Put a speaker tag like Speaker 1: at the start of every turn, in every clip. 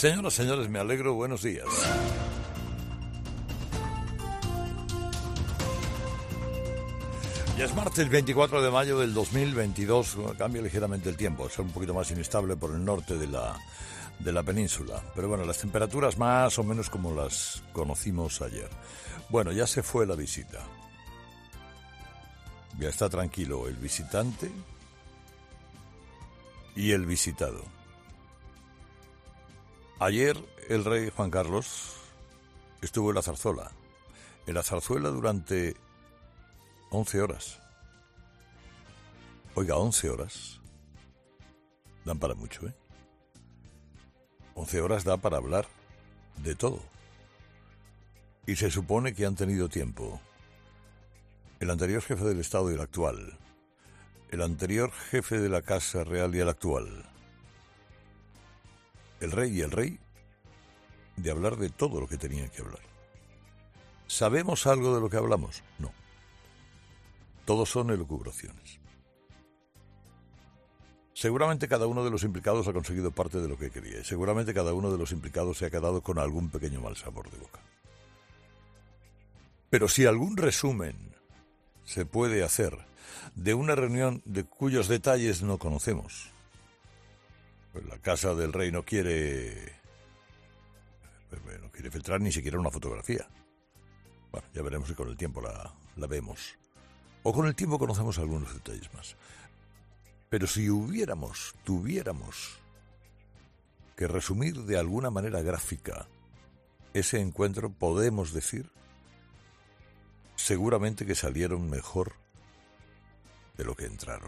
Speaker 1: Señoras, señores, me alegro, buenos días. Ya es martes 24 de mayo del 2022, cambia ligeramente el tiempo, es un poquito más inestable por el norte de la península. Pero bueno, las temperaturas más o menos como las conocimos ayer. Bueno, ya se fue la visita. Ya está tranquilo el visitante y el visitado. Ayer el rey Juan Carlos estuvo en la Zarzuela. En la Zarzuela durante 11 horas. Oiga, 11 horas. Dan para mucho, ¿eh? 11 horas da para hablar de todo. Y se supone que han tenido tiempo el anterior jefe del Estado y el actual, el anterior jefe de la Casa Real y el actual, el rey y el rey, de hablar de todo lo que tenían que hablar. ¿Sabemos algo de lo que hablamos? No. Todos son elucubraciones. Seguramente cada uno de los implicados ha conseguido parte de lo que quería y seguramente cada uno de los implicados se ha quedado con algún pequeño mal sabor de boca. Pero si algún resumen se puede hacer de una reunión de cuyos detalles no conocemos, pues la casa del rey no quiere filtrar ni siquiera una fotografía. Bueno, ya veremos si con el tiempo la vemos. O con el tiempo conocemos algunos detalles más. Pero si tuviéramos que resumir de alguna manera gráfica ese encuentro, podemos decir seguramente que salieron mejor de lo que entraron.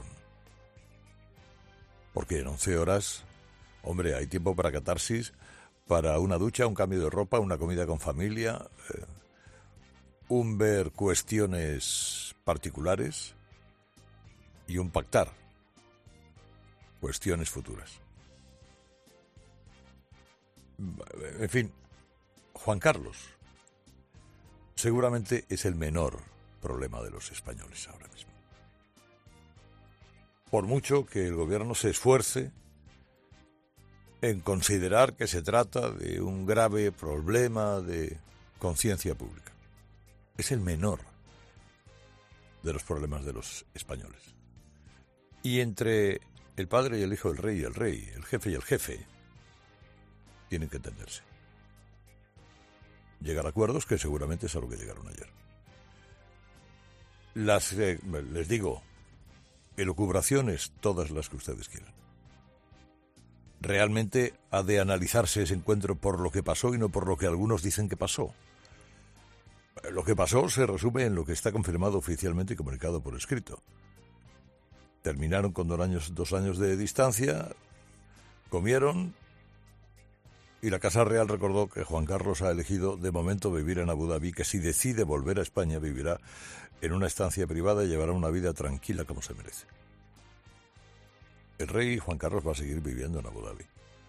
Speaker 1: Porque en 11 horas, hombre, hay tiempo para catarsis, para una ducha, un cambio de ropa, una comida con familia, un ver cuestiones particulares y un pactar cuestiones futuras. En fin, Juan Carlos seguramente es el menor problema de los españoles ahora mismo. Por mucho que el gobierno se esfuerce en considerar que se trata de un grave problema de conciencia pública. Es el menor de los problemas de los españoles. Y entre el padre y el hijo del rey y el rey, el jefe y el jefe, tienen que entenderse. Llegar a acuerdos, que seguramente es a lo que llegaron ayer. Les digo, elucubraciones, todas las que ustedes quieran. Realmente ha de analizarse ese encuentro por lo que pasó y no por lo que algunos dicen que pasó. Lo que pasó se resume en lo que está confirmado oficialmente y comunicado por escrito. Terminaron con 2 años de distancia, comieron y la Casa Real recordó que Juan Carlos ha elegido de momento vivir en Abu Dhabi, que si decide volver a España vivirá en una estancia privada y llevará una vida tranquila como se merece. El rey Juan Carlos va a seguir viviendo en Abu Dhabi.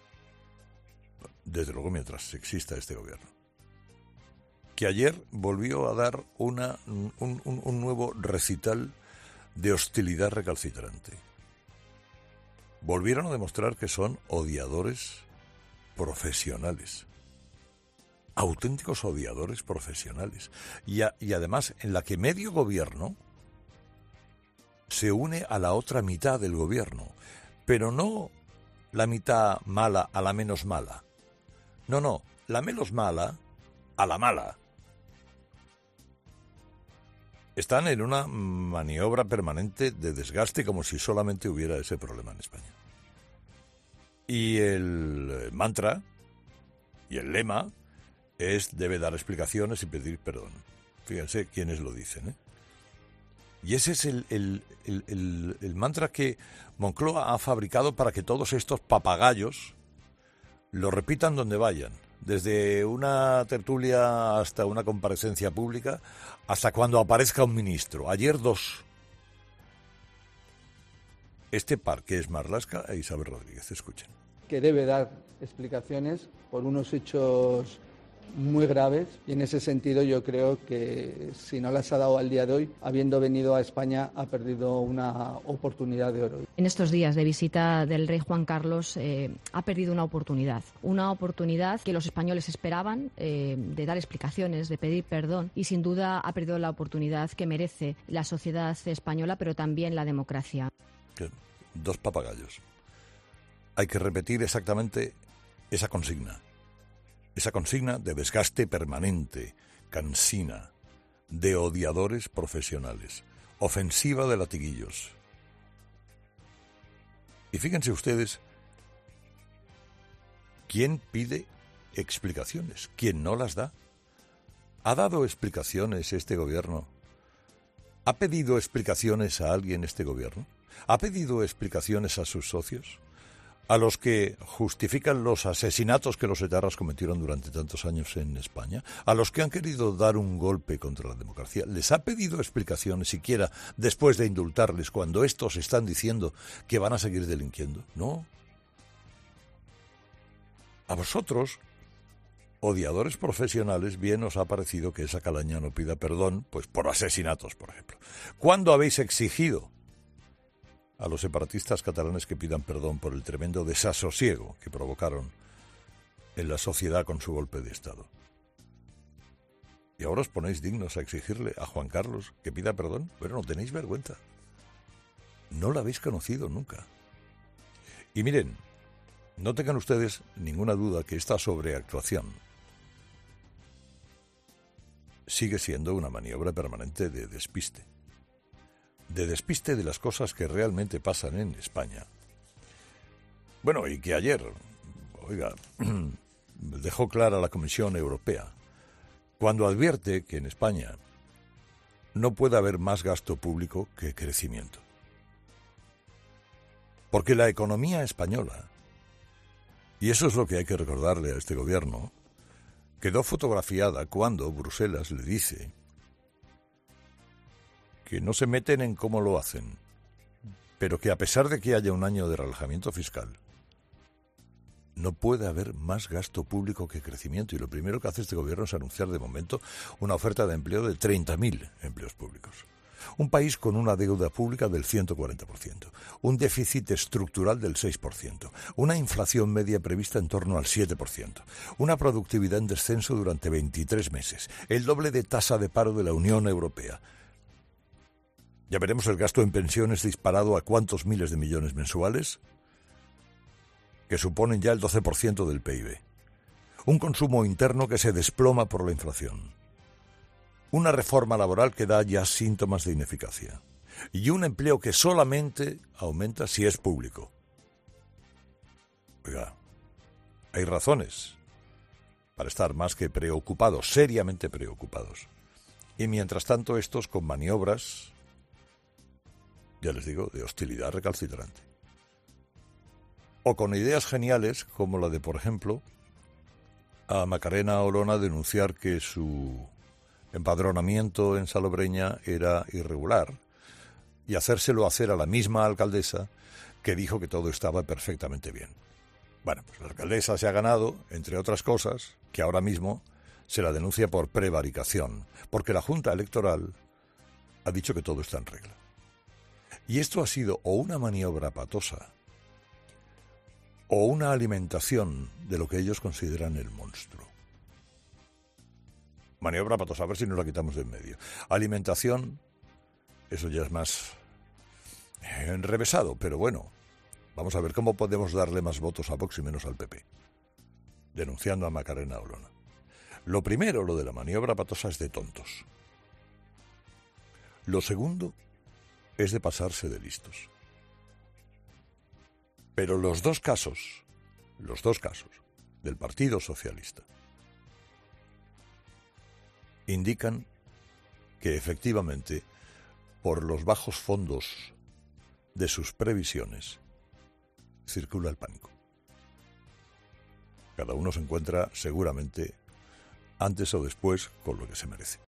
Speaker 1: Desde luego mientras exista este gobierno. Que ayer volvió a dar un nuevo recital de hostilidad recalcitrante. Volvieron a demostrar que son odiadores profesionales. Auténticos odiadores profesionales. Y además en la que medio gobierno se une a la otra mitad del gobierno. Pero no la mitad mala a la menos mala. No, la menos mala a la mala. Están en una maniobra permanente de desgaste como si solamente hubiera ese problema en España. Y el mantra y el lema es debe dar explicaciones y pedir perdón. Fíjense quiénes lo dicen, ¿eh? Y ese es el mantra que Moncloa ha fabricado para que todos estos papagayos lo repitan donde vayan. Desde una tertulia hasta una comparecencia pública, hasta cuando aparezca un ministro. Ayer 2. Este par, que es Marlaska e Isabel Rodríguez. Escuchen.
Speaker 2: Que debe dar explicaciones por unos hechos muy graves, y en ese sentido yo creo que si no las ha dado al día de hoy, habiendo venido a España, ha perdido una oportunidad de oro.
Speaker 3: En estos días de visita del rey Juan Carlos ha perdido una oportunidad que los españoles esperaban, de dar explicaciones, de pedir perdón, y sin duda ha perdido la oportunidad que merece la sociedad española, pero también la democracia.
Speaker 1: Dos papagayos. Hay que repetir exactamente esa consigna de desgaste permanente, cansina, de odiadores profesionales, ofensiva de latiguillos. Y fíjense ustedes, ¿quién pide explicaciones? ¿Quién no las da? ¿Ha dado explicaciones este gobierno? ¿Ha pedido explicaciones a alguien este gobierno? ¿Ha pedido explicaciones a sus socios? ¿A los que justifican los asesinatos que los etarras cometieron durante tantos años en España? ¿A los que han querido dar un golpe contra la democracia? ¿Les ha pedido explicaciones siquiera después de indultarles cuando estos están diciendo que van a seguir delinquiendo? No. A vosotros, odiadores profesionales, bien os ha parecido que esa calaña no pida perdón, pues por asesinatos, por ejemplo. ¿Cuándo habéis exigido a los separatistas catalanes que pidan perdón por el tremendo desasosiego que provocaron en la sociedad con su golpe de Estado? ¿Y ahora os ponéis dignos a exigirle a Juan Carlos que pida perdón? Bueno, no tenéis vergüenza. No la habéis conocido nunca. Y miren, no tengan ustedes ninguna duda que esta sobreactuación sigue siendo una maniobra permanente de despiste de las cosas que realmente pasan en España. Bueno, y que ayer, dejó clara la Comisión Europea, cuando advierte que en España no puede haber más gasto público que crecimiento. Porque la economía española, y eso es lo que hay que recordarle a este gobierno, quedó fotografiada cuando Bruselas le dice que no se meten en cómo lo hacen, pero que a pesar de que haya un año de relajamiento fiscal, no puede haber más gasto público que crecimiento. Y lo primero que hace este gobierno es anunciar de momento una oferta de empleo de 30.000 empleos públicos. Un país con una deuda pública del 140%, un déficit estructural del 6%, una inflación media prevista en torno al 7%, una productividad en descenso durante 23 meses, el doble de tasa de paro de la Unión Europea. Ya veremos el gasto en pensiones disparado a cuántos miles de millones mensuales, que suponen ya el 12% del PIB. Un consumo interno que se desploma por la inflación. Una reforma laboral que da ya síntomas de ineficacia. Y un empleo que solamente aumenta si es público. Oiga, hay razones para estar más que preocupados, seriamente preocupados. Y mientras tanto estos con maniobras, ya les digo, de hostilidad recalcitrante. O con ideas geniales como la de, por ejemplo, a Macarena Olona denunciar que su empadronamiento en Salobreña era irregular y hacérselo hacer a la misma alcaldesa que dijo que todo estaba perfectamente bien. Bueno, pues la alcaldesa se ha ganado, entre otras cosas, que ahora mismo se la denuncia por prevaricación, porque la Junta Electoral ha dicho que todo está en regla. Y esto ha sido o una maniobra patosa o una alimentación de lo que ellos consideran el monstruo. Maniobra patosa, a ver si nos la quitamos de en medio. Alimentación, eso ya es más enrevesado, pero bueno, vamos a ver cómo podemos darle más votos a Vox y menos al PP, denunciando a Macarena Olona. Lo primero, lo de la maniobra patosa, es de tontos. Lo segundo es de pasarse de listos. Pero los dos casos del Partido Socialista indican que efectivamente, por los bajos fondos de sus previsiones, circula el pánico. Cada uno se encuentra seguramente antes o después con lo que se merece.